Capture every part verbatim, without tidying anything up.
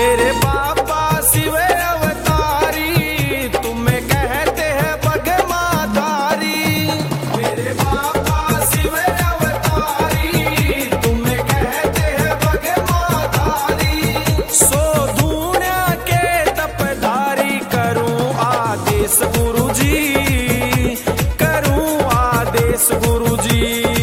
मेरे बाबा शिव अवतारी, तुम्हें कहते हैं बगमाधारी। मेरे बाबा शिव अवतारी, तुम्हें कहते हैं बगमाधारी। सो दुनिया के तपधारी, करूं आदेश गुरुजी, करूं आदेश गुरुजी।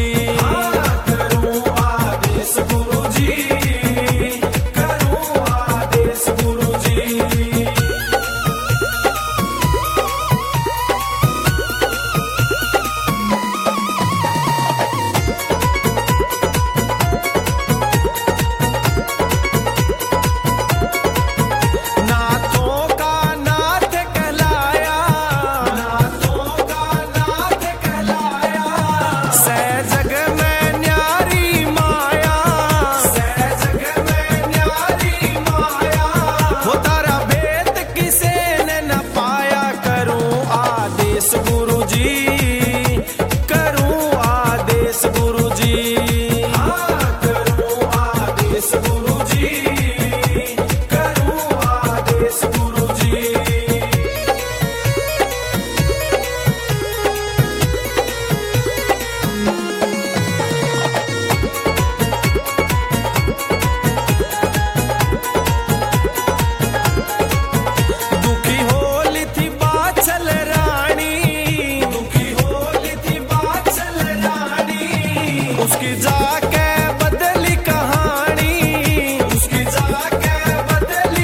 उसकी जाके बदली कहानी, उसकी जाके बदली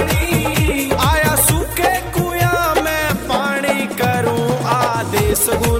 कहानी। आया सूखे कुआं में पानी, करूं आदेश।